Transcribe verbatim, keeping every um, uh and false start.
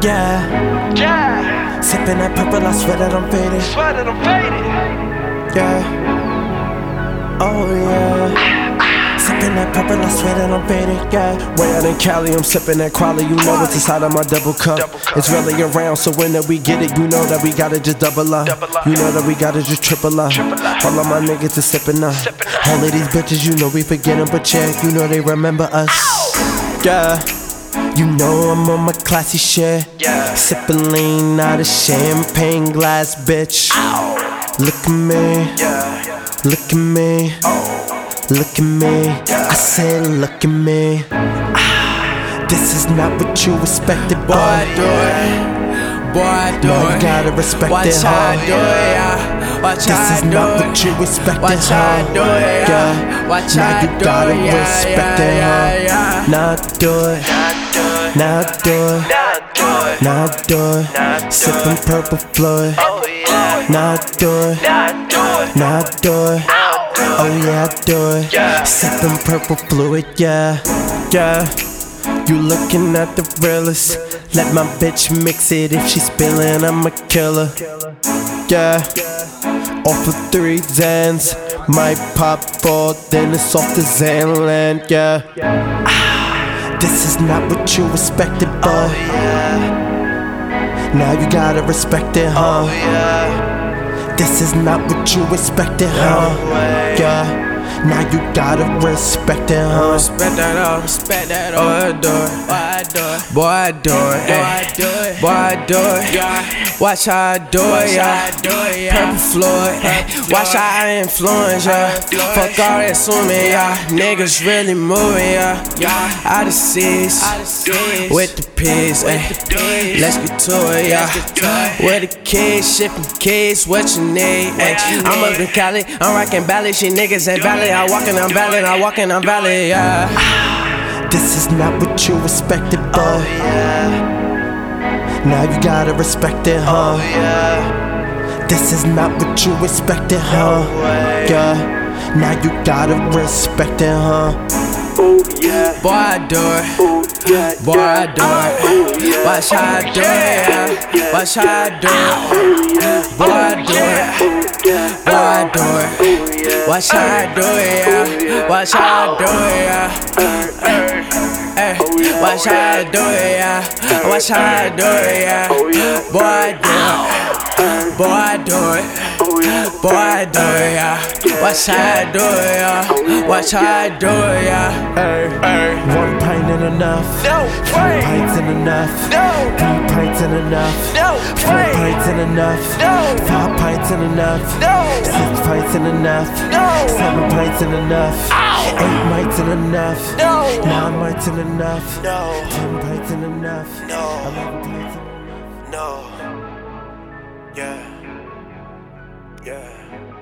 Yeah, Yeah, sipping that purple, I swear that I'm faded. swear that I'm faded. Yeah, oh yeah. Sipping that purple, I swear that I'm faded. Yeah, way out in Cali, I'm sipping that quality. You know it's inside of my double cup. Double cup. It's really around, so when that we get it, you know that we gotta just double up. Double up. You know that we gotta just triple up. Triple up. All of my niggas is sipping up. Sipping up. All of these bitches, you know we forget them, but yeah, you know they remember us. Yeah. You know I'm on my classy shit. Yeah. Sippin' lean out of champagne glass, bitch. Ow. Look at me, Yeah. look at me, Oh. look at me. I said, look at me. Ah, this is not what you expected, boy. Boy, I do it. Boy, I do Now you it. gotta respect Watch it, how I huh? do it, yeah. Watch This how I is do not it. what you expected, Watch how I huh? do it, yeah. Watch how Now I you do gotta it, yeah, respect yeah, it, huh? yeah, yeah. Now do it, Not do it. now do it, Not do it. now do Now do it. Sippin' purple Floyd. Oh yeah. Now do it, Not do it. now do it. Ow. Oh yeah, I do it. Yeah. Sippin' purple fluid, yeah, yeah. You looking at the realest. Let my bitch mix it. If she spillin', I'ma kill her. Yeah. Off of three Zans, might pop four, then it's off the Zanland. Yeah. Ah, this is not what you expected, boy. Oh yeah. Now you gotta respect it, huh? Oh yeah. This is not what you expected, huh? No way. Yeah. Now you gotta respect it, huh? Respect that all, respect that all. Boy, I do it. Boy, I do it. Boy, I do it. Boy, I do it. Yeah. Watch how I do it, yeah. Purple Floyd. Watch how I influence, yeah. Fuck all that assuming, yeah. Niggas really moving, yeah. Out of seas with the pigs, ayy. Let's get to it, yeah. Where the kids, shipping kids, what you need, ayy. I'm up in Cali, I'm rocking Bally, she niggas ain't valid. I walkin', I'm valid, I walkin', I'm valid, yeah. This is not what you expected, boy. Oh yeah. Now you gotta respect it, huh? Oh yeah. This is not what you expected, huh? way. Yeah. Now you gotta respect it, huh? Oh yeah. Boy, I do it. Oh yeah. Boy, I do it. Watch how I do it, yeah. Watch how I do it. Boy, I do it. Boy, I do it. Watch how I do it, yeah. Watch how I do it, yeah. Hey, watch how I do it, yeah. Watch how I do it, yeah. Boy, I do it. Boy, I do it. Boy, I do it, yeah. Watch how I do it, yeah. Watch how I do it, yeah. Hey, hey. One pint ain't enough. No Two way. pints ain't enough. No. Three pints ain't enough. No Four way. pints ain't enough. No. Five pints ain't enough. No. Six pints ain't enough. No. Seven pints ain't enough. Ow. Eight pints ain't enough. No. Nine pints ain't enough. No. Ten pints ain't enough. No. Eleven pints ain't enough. No. Yeah. Yeah.